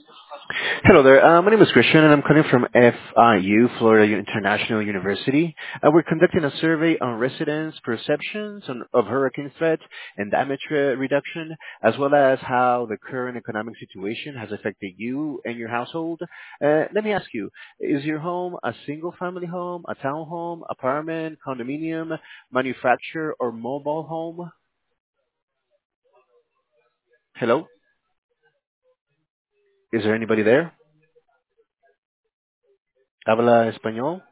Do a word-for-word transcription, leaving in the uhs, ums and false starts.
Hello there. Uh, my name is Christian, and I'm calling from F I U, Florida International University. Uh, we're conducting a survey on residents' perceptions on, of hurricane threat and damage uh, reduction, as well as how the current economic situation has affected you and your household. Uh, let me ask you, is your home a single-family home, a townhome, apartment, condominium, manufactured, or mobile home? Hello? Is there anybody there? ¿Habla español?